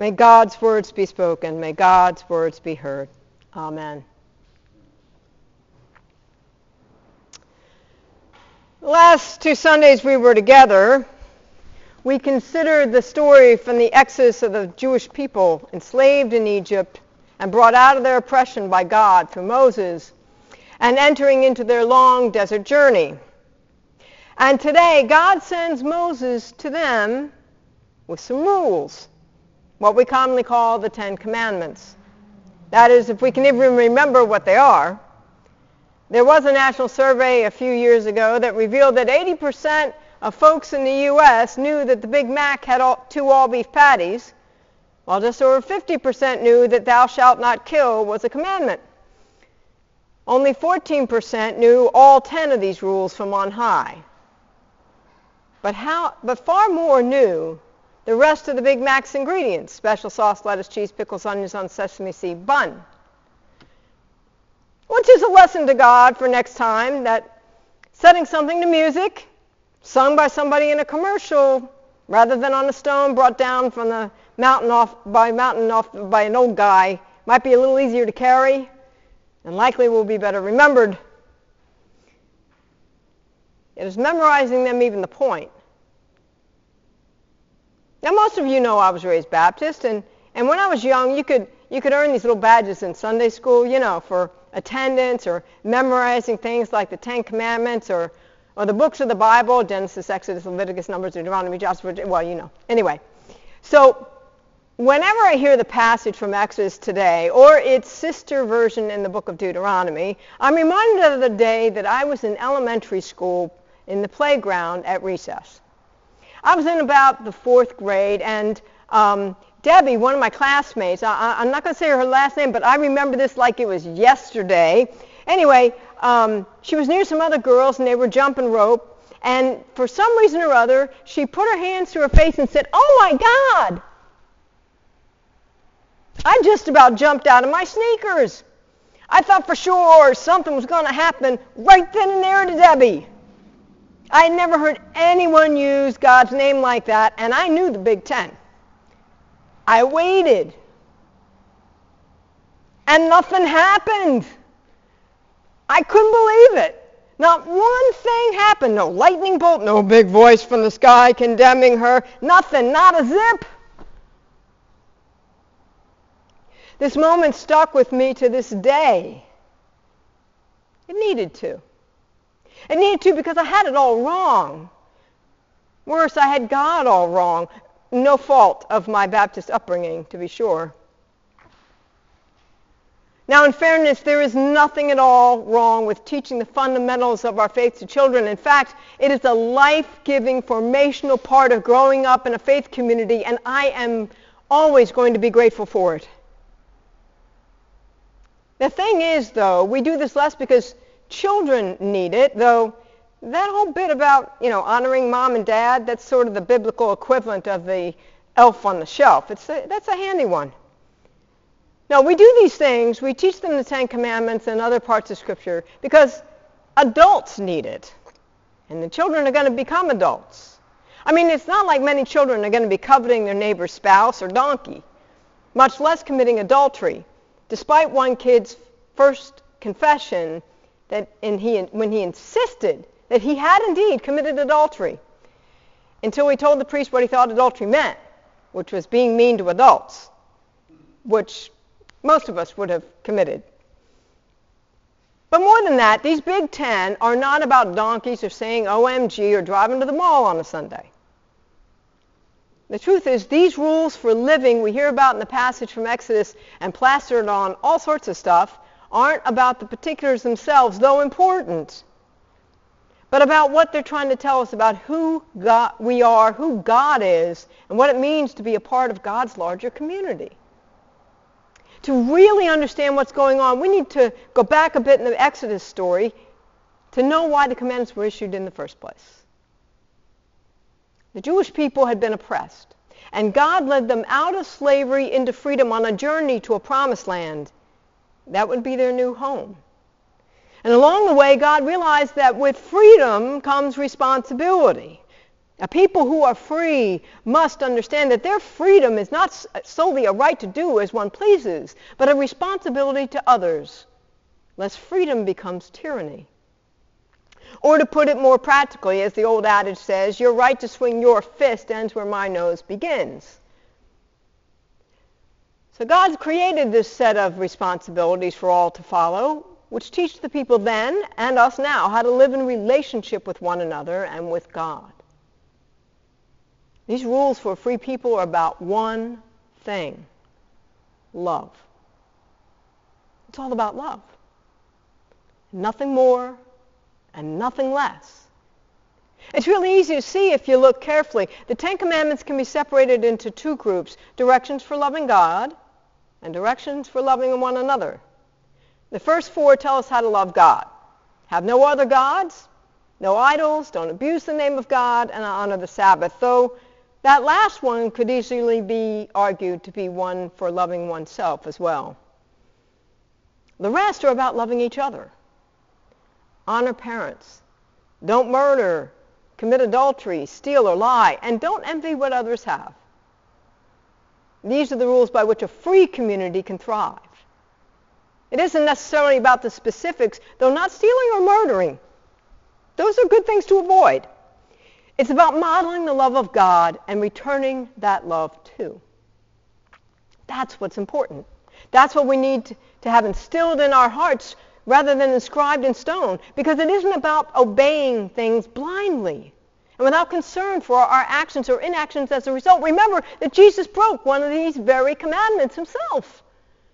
May God's words be spoken. May God's words be heard. Amen. The last 2 Sundays we were together, we considered the story from the exodus of the Jewish people enslaved in Egypt and brought out of their oppression by God through Moses and entering into their long desert journey. And today, God sends Moses to them with some rules, what we commonly call the 10 Commandments. That is, if we can even remember what they are. There was a national survey a few years ago that revealed that 80% of folks in the U.S. knew that the Big Mac had 2 all-beef patties, while just over 50% knew that thou shalt not kill was a commandment. Only 14% knew all 10 of these rules from on high. But far more knew the rest of the Big Mac's ingredients: special sauce, lettuce, cheese, pickles, onions on sesame seed bun. Which is a lesson to God for next time, that setting something to music, sung by somebody in a commercial, rather than on a stone brought down from the mountain off by an old guy, might be a little easier to carry, and likely will be better remembered. It is memorizing them even the point. Now, most of you know I was raised Baptist, and when I was young, you could earn these little badges in Sunday school, for attendance or memorizing things like the 10 Commandments or the books of the Bible, Genesis, Exodus, Leviticus, Numbers, Deuteronomy, Joshua, Anyway, so whenever I hear the passage from Exodus today, or its sister version in the book of Deuteronomy, I'm reminded of the day that I was in elementary school in the playground at recess. I was in about the 4th grade, and Debbie, one of my classmates, I'm not going to say her last name, but I remember this like it was yesterday. Anyway, she was near some other girls, and they were jumping rope, and for some reason or other, she put her hands to her face and said, "Oh my God!" I just about jumped out of my sneakers. I thought for sure something was going to happen right then and there to Debbie. I had never heard anyone use God's name like that, and I knew the Big 10. I waited, and nothing happened. I couldn't believe it. Not one thing happened. No lightning bolt, no big voice from the sky condemning her. Nothing, not a zip. This moment stuck with me to this day. It needed to. It needed to because I had it all wrong. Worse, I had God all wrong. No fault of my Baptist upbringing, to be sure. Now, in fairness, there is nothing at all wrong with teaching the fundamentals of our faith to children. In fact, it is a life-giving, formational part of growing up in a faith community, and I am always going to be grateful for it. The thing is, though, we do this less because children need it, though that whole bit about, honoring mom and dad, that's sort of the biblical equivalent of the elf on the shelf. That's a handy one. No, we do these things, we teach them the 10 Commandments and other parts of Scripture because adults need it. And the children are going to become adults. I mean, it's not like many children are going to be coveting their neighbor's spouse or donkey, much less committing adultery, despite one kid's first confession when he insisted that he had indeed committed adultery, until he told the priest what he thought adultery meant, which was being mean to adults, which most of us would have committed. But more than that, these Big 10 are not about donkeys or saying OMG or driving to the mall on a Sunday. The truth is, these rules for living we hear about in the passage from Exodus and plastered on all sorts of stuff aren't about the particulars themselves, though important, but about what they're trying to tell us about who we are, who God is, and what it means to be a part of God's larger community. To really understand what's going on, we need to go back a bit in the Exodus story to know why the commandments were issued in the first place. The Jewish people had been oppressed, and God led them out of slavery into freedom on a journey to a promised land. That would be their new home. And along the way, God realized that with freedom comes responsibility. Now, people who are free must understand that their freedom is not solely a right to do as one pleases, but a responsibility to others, lest freedom becomes tyranny. Or to put it more practically, as the old adage says, your right to swing your fist ends where my nose begins. So God created this set of responsibilities for all to follow, which teach the people then and us now how to live in relationship with one another and with God. These rules for free people are about one thing: love. It's all about love. Nothing more and nothing less. It's really easy to see if you look carefully. The Ten Commandments can be separated into two groups: directions for loving God and directions for loving one another. The first four tell us how to love God. Have no other gods, no idols, don't abuse the name of God, and honor the Sabbath, though that last one could easily be argued to be one for loving oneself as well. The rest are about loving each other. Honor parents. Don't murder, commit adultery, steal or lie, and don't envy what others have. These are the rules by which a free community can thrive. It isn't necessarily about the specifics, though not stealing or murdering. Those are good things to avoid. It's about modeling the love of God and returning that love too. That's what's important. That's what we need to have instilled in our hearts rather than inscribed in stone, because it isn't about obeying things blindly and without concern for our actions or inactions as a result. Remember that Jesus broke one of these very commandments himself.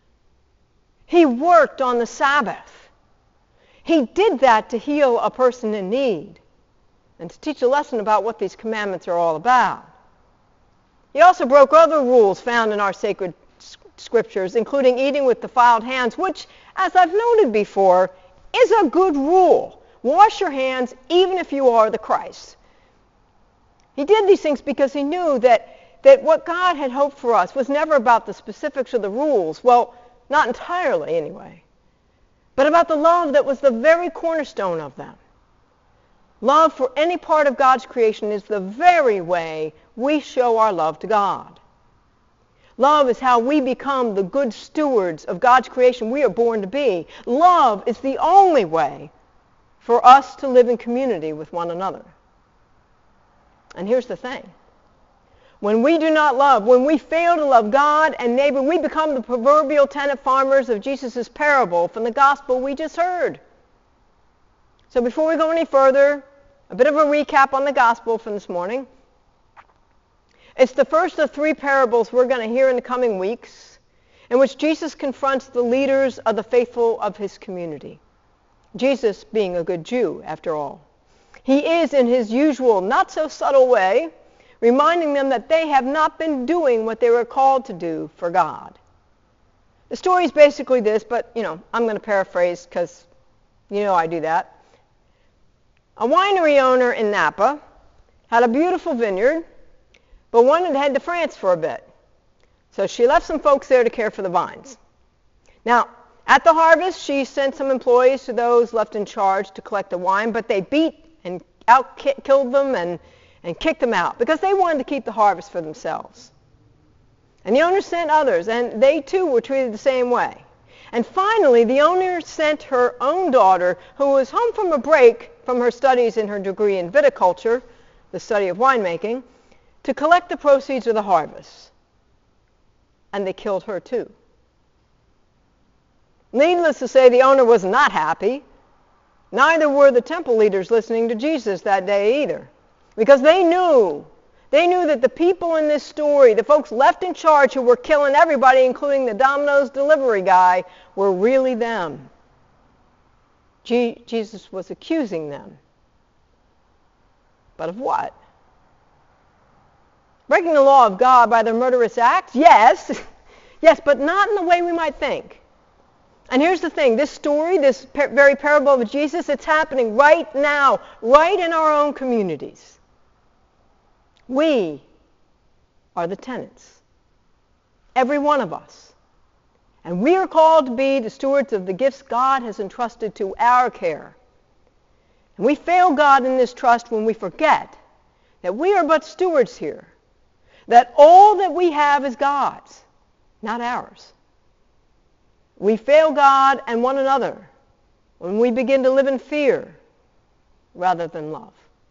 He worked on the Sabbath. He did that to heal a person in need and to teach a lesson about what these commandments are all about. He also broke other rules found in our sacred scriptures, including eating with defiled hands, which, as I've noted before, is a good rule. Wash your hands even if you are the Christ. He did these things because he knew that what God had hoped for us was never about the specifics of the rules, well, not entirely anyway, but about the love that was the very cornerstone of them. Love for any part of God's creation is the very way we show our love to God. Love is how we become the good stewards of God's creation we are born to be. Love is the only way for us to live in community with one another. And here's the thing. When we do not love, when we fail to love God and neighbor, we become the proverbial tenant farmers of Jesus' parable from the gospel we just heard. So before we go any further, a bit of a recap on the gospel from this morning. It's the first of three parables we're going to hear in the coming weeks, in which Jesus confronts the leaders of the faithful of his community. Jesus being a good Jew, after all. He is, in his usual, not so subtle way, reminding them that they have not been doing what they were called to do for God. The story is basically this, but, I'm going to paraphrase because, I do that. A winery owner in Napa had a beautiful vineyard, but wanted to head to France for a bit. So she left some folks there to care for the vines. Now, at the harvest, she sent some employees to those left in charge to collect the wine, but they beat and killed them and kicked them out because they wanted to keep the harvest for themselves. And the owner sent others, and they too were treated the same way. And finally, the owner sent her own daughter, who was home from a break from her studies in her degree in viticulture, the study of winemaking, to collect the proceeds of the harvest. And they killed her too. Needless to say, the owner was not happy. Neither were the temple leaders listening to Jesus that day either. Because they knew that the people in this story, the folks left in charge who were killing everybody, including the Domino's delivery guy, were really them. Jesus was accusing them. But of what? Breaking the law of God by their murderous acts? Yes. Yes, but not in the way we might think. And here's the thing. This story, this very parable of Jesus, it's happening right now, right in our own communities. We are the tenants. Every one of us. And we are called to be the stewards of the gifts God has entrusted to our care. And we fail God in this trust when we forget that we are but stewards here, that all that we have is God's, not ours. We fail God and one another when we begin to live in fear rather than love.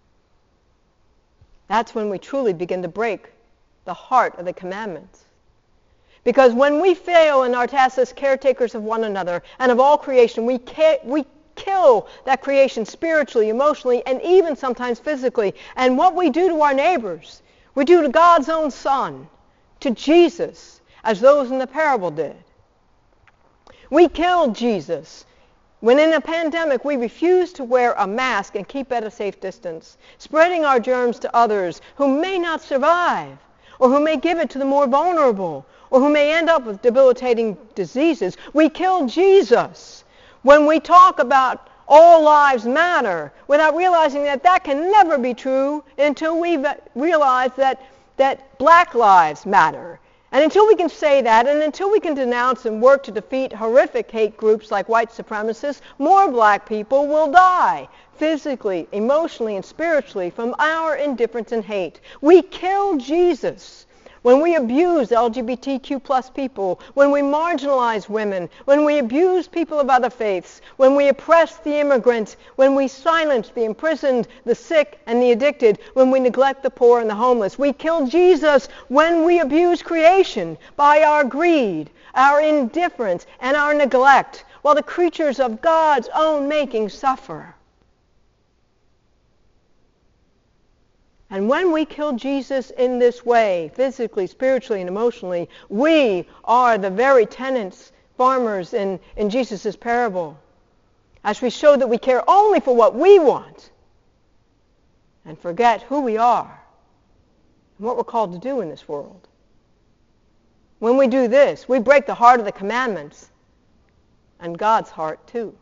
That's when we truly begin to break the heart of the commandments. Because when we fail in our task as caretakers of one another and of all creation, we kill that creation spiritually, emotionally, and even sometimes physically. And what we do to our neighbors, we do to God's own Son, to Jesus, as those in the parable did. We killed Jesus when in a pandemic we refused to wear a mask and keep at a safe distance, spreading our germs to others who may not survive, or who may give it to the more vulnerable, or who may end up with debilitating diseases. We killed Jesus when we talk about all lives matter without realizing that that can never be true until we realize that black lives matter. And until we can say that, and until we can denounce and work to defeat horrific hate groups like white supremacists, more black people will die, physically, emotionally, and spiritually, from our indifference and hate. We kill Jesus when we abuse LGBTQ plus people, when we marginalize women, when we abuse people of other faiths, when we oppress the immigrant, when we silence the imprisoned, the sick, and the addicted, when we neglect the poor and the homeless. We kill Jesus when we abuse creation by our greed, our indifference, and our neglect, while the creatures of God's own making suffer. And when we kill Jesus in this way, physically, spiritually, and emotionally, we are the very tenants, farmers in Jesus' parable, as we show that we care only for what we want and forget who we are and what we're called to do in this world. When we do this, we break the heart of the commandments and God's heart too.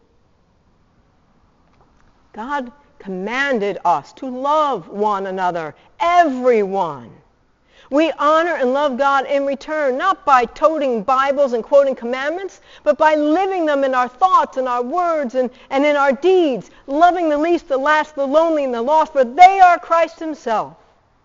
God commanded us to love one another, everyone. We honor and love God in return, not by toting Bibles and quoting commandments, but by living them in our thoughts and our words and in our deeds, loving the least, the last, the lonely, and the lost, for they are Christ himself.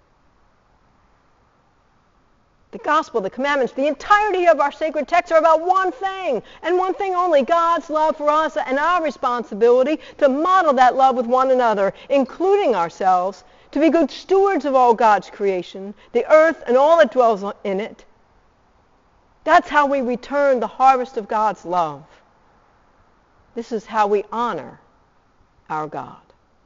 The gospel, the commandments, the entirety of our sacred texts are about one thing, and one thing only, God's love for us and our responsibility to model that love with one another, including ourselves, to be good stewards of all God's creation, the earth and all that dwells in it. That's how we return the harvest of God's love. This is how we honor our God.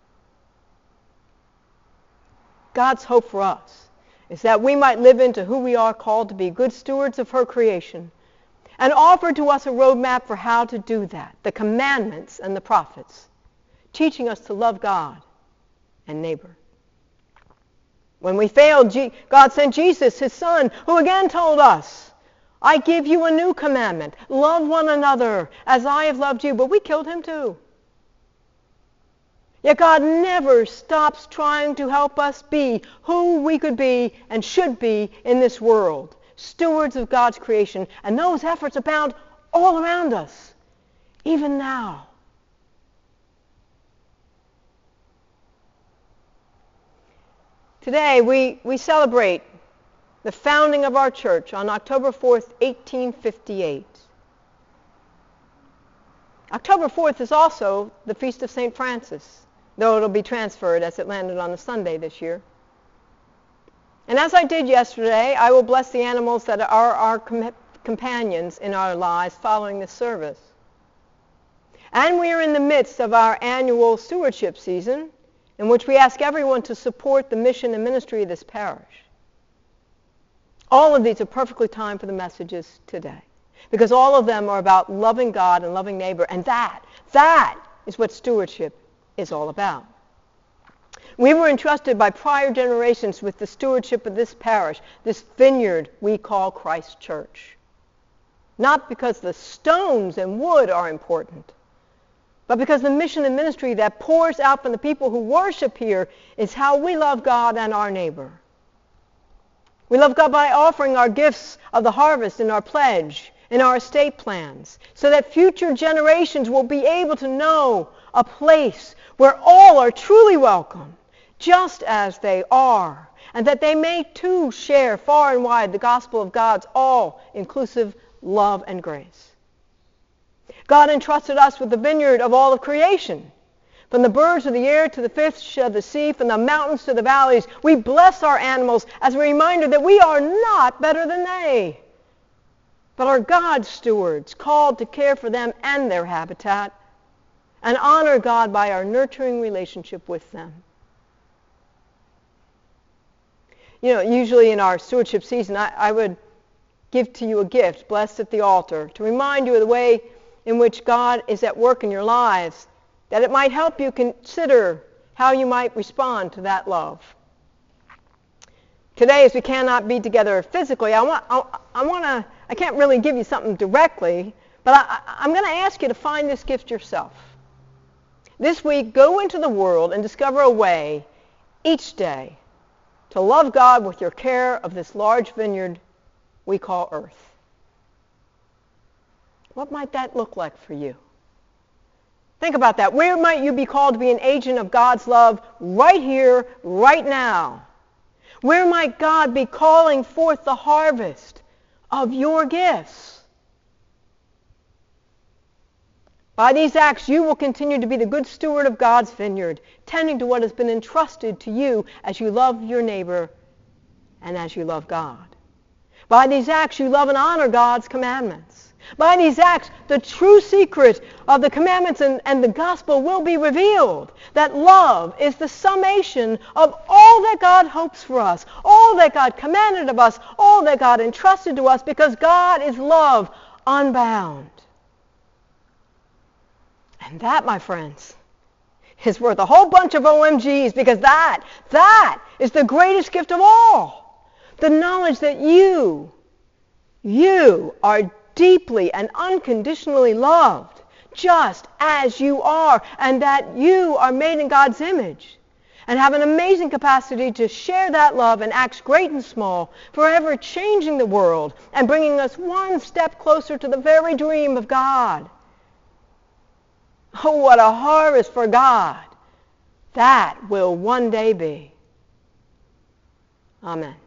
God's hope for us is that we might live into who we are called to be, good stewards of her creation, and offer to us a roadmap for how to do that, the commandments and the prophets, teaching us to love God and neighbor. When we failed, God sent Jesus, his Son, who again told us, I give you a new commandment, love one another as I have loved you, but we killed him too. Yet God never stops trying to help us be who we could be and should be in this world, stewards of God's creation. And those efforts abound all around us, even now. Today we celebrate the founding of our church on October 4th, 1858. October 4th is also the Feast of St. Francis, though it'll be transferred as it landed on a Sunday this year. And as I did yesterday, I will bless the animals that are our companions in our lives following this service. And we are in the midst of our annual stewardship season, in which we ask everyone to support the mission and ministry of this parish. All of these are perfectly timed for the messages today, because all of them are about loving God and loving neighbor, and that is what stewardship is all about. We were entrusted by prior generations with the stewardship of this parish, this vineyard we call Christ Church. Not because the stones and wood are important, but because the mission and ministry that pours out from the people who worship here is how we love God and our neighbor. We love God by offering our gifts of the harvest in our pledge, in our estate plans, so that future generations will be able to know a place where all are truly welcome, just as they are, and that they may too share far and wide the gospel of God's all-inclusive love and grace. God entrusted us with the vineyard of all of creation. From the birds of the air to the fish of the sea, from the mountains to the valleys, we bless our animals as a reminder that we are not better than they, but are God's stewards, called to care for them and their habitat, and honor God by our nurturing relationship with them. You know, usually in our stewardship season, I would give to you a gift, blessed at the altar, to remind you of the way in which God is at work in your lives, that it might help you consider how you might respond to that love. Today, as we cannot be together physically, I can't really give you something directly, but I'm going to ask you to find this gift yourself. This week, go into the world and discover a way each day to love God with your care of this large vineyard we call earth. What might that look like for you? Think about that. Where might you be called to be an agent of God's love right here, right now? Where might God be calling forth the harvest of your gifts? By these acts, you will continue to be the good steward of God's vineyard, tending to what has been entrusted to you as you love your neighbor and as you love God. By these acts, you love and honor God's commandments. By these acts, the true secret of the commandments and the gospel will be revealed, that love is the summation of all that God hopes for us, all that God commanded of us, all that God entrusted to us, because God is love unbound. And that, my friends, is worth a whole bunch of OMGs, because that is the greatest gift of all. The knowledge that you are deeply and unconditionally loved, just as you are, and that you are made in God's image, and have an amazing capacity to share that love in acts great and small, forever changing the world and bringing us one step closer to the very dream of God. Oh, what a harvest for God that will one day be. Amen.